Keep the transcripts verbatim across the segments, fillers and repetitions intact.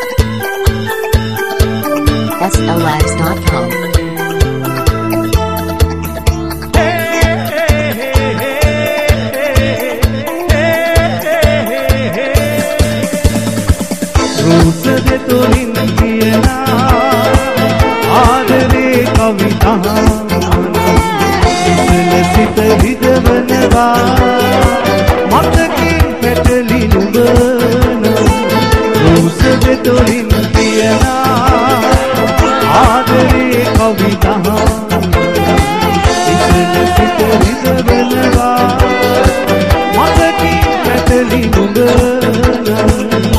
S L X dot com. रूसदे तोरिन कियना आदरे कविता सित हिजवनवा मतकी पेटली नुबन रूसदे तोरिन कियना आदरे कविता सित हिजवनवा मतकी पेटली नुबन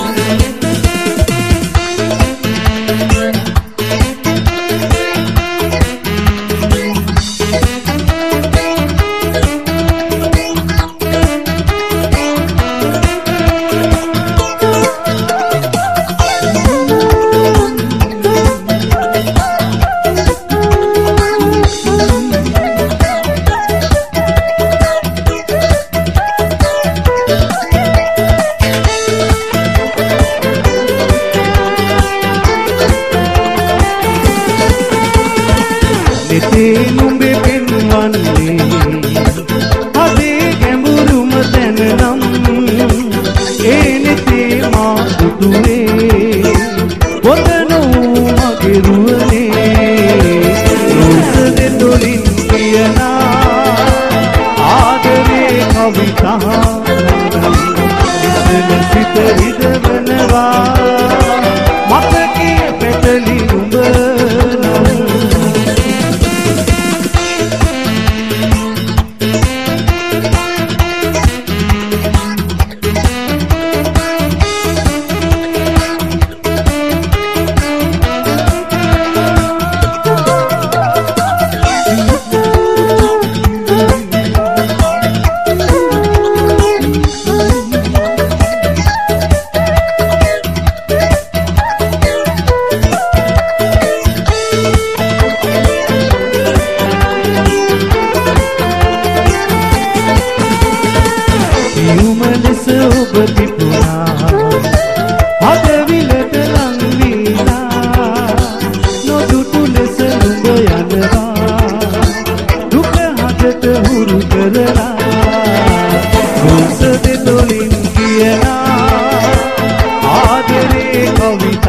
නුඹේ පෙන්වන්නේ අදේ ගැඹුරුම තැන නම් ඒ නෙතේ මා දුටුවේ පොතනෝ මගේ රුවනේ රෝසදේ තොලින් කියනා ආදරේ කවිතා ඉස්සෙන සිත හිතවනවා මතකයේ පැටලි නුඹ Kavita